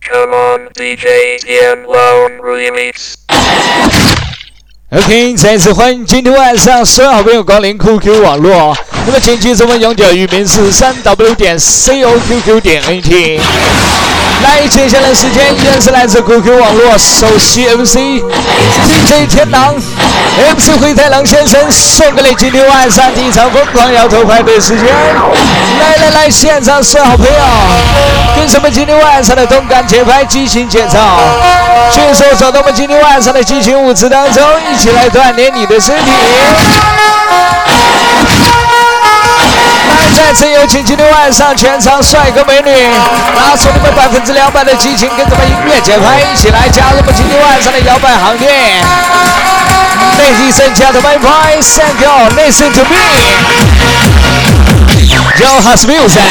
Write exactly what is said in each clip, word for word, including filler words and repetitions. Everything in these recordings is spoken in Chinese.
Come on, D J Ian Lone Remix。 OK， 再次欢迎今天晚上所有好朋友光临 Q Q 网络。那么，请记住我们永久域名是三 w 点 c o q q 点 n t。来，接下来时间依然是来自 Q Q 网络首席 M C D J 天狼 M C 灰太狼先生送给你今天晚上第一场疯狂摇头派对时间。来来来，现场所有好朋友，跟什么今天晚上的动感节拍激情节奏，迅速走到我们今天晚上的激情舞池当中，一起来锻炼你的身体。来，再次有请今天晚上全场帅哥美女，拿出你们百分之两百的激情，跟着我们音乐节拍，一起来加入我们今天晚上的摇摆行列。Ladies and gentlemen, boys and girls, listen to me. Yo house music.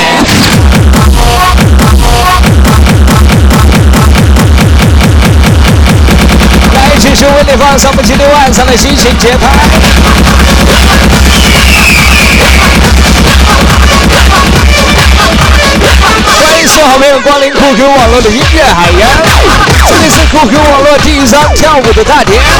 来，继续为你放上我们今天晚上的激情节拍。欢迎所有好朋友光临 Q Q 网络的音乐海洋，这里是 Q Q 网络第一张跳舞的大典。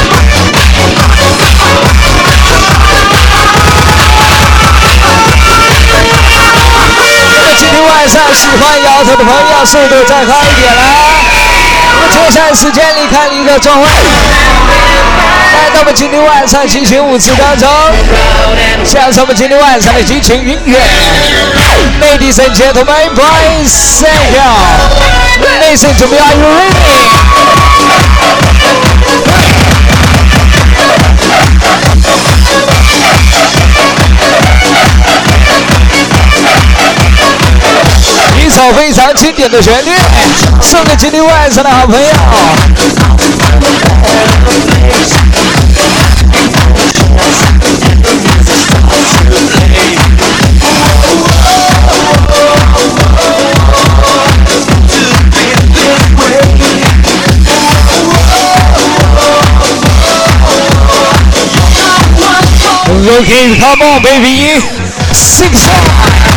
那么今天晚上喜欢摇头的朋友，速度再快一点啦！那么接下来时间离开一个转换。来到我们今天晚上激情舞池当中，享受我们今天晚上的激情音乐。Ladies and gentlemen, boys and girls, listen to me, are you ready? 一首非常经典的旋律，送给今天晚上的好朋友。Okay, come on, baby, sing song.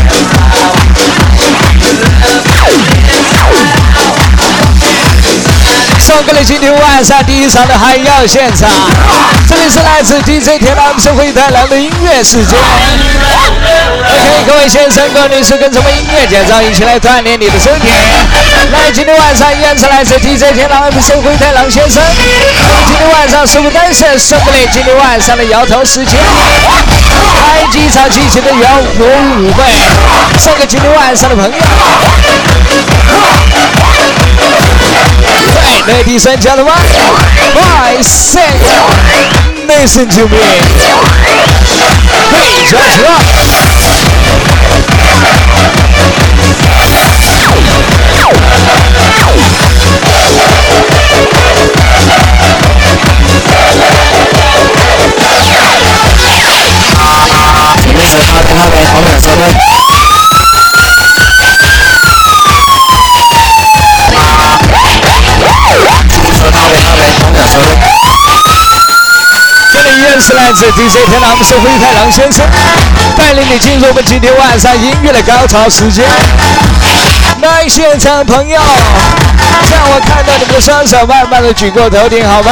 送给你今天晚上第一场的海妖现场，这里是来自 D J 天狼 M C 灰太狼的音乐世界。OK， 各位先生、各位女士，跟着我们音乐节奏一起来锻炼你的身体。来，今天晚上依然是来自 D J 天狼 M C 灰太狼先生。今天晚上十五单身送给你今天晚上的摇头时间，开几场激情的摇头舞会，送给今天晚上的朋友。Ladies and gentlemen, boys and girls, listen to me. Hey, judge it up. 没事，他他被黄粉收的。这里依然是来自 D J 天狼 M C 灰太狼先生，带领你进入我们今天晚上音乐的高潮时间。来，现场朋友，让我看到你们的双手慢慢的举过头顶，好吗？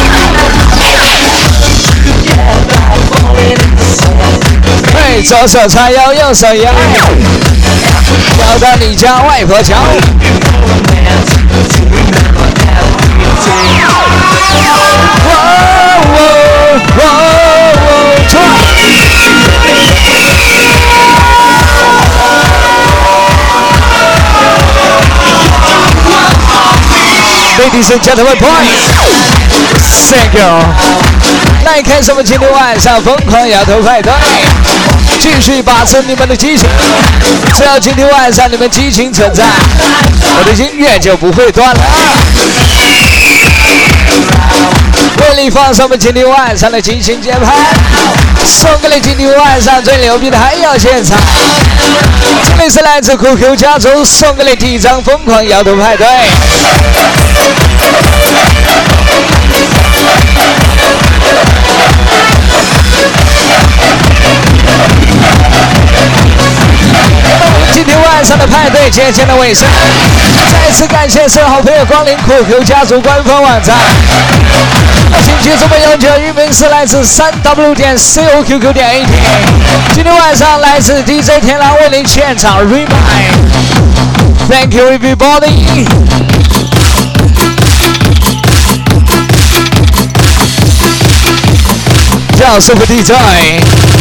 嘿，左手叉腰，右手摇，摇到你家外婆桥。Ladies and gentlemen, boys, thank you. 来开始我们今天晚上疯狂摇头派对，继续把持你们的激情。只要今天晚上你们激情存在，我的音乐就不会断了。为你放送我们今天晚上的激情节拍，送给你今天晚上最牛逼的海妖现场。这里是来自 Q Q 家族送给你第一张疯狂摇头派对。今天晚上的派对渐渐的尾声， 再次感谢所有好朋友光临酷 Q 家族官方网站。请记住，我们永久域名是来自 三 W 点 C O Q Q 点 A T。今天晚上来自 D J 天狼为您现场 Remind。Thank you everybody。叫 Super D J。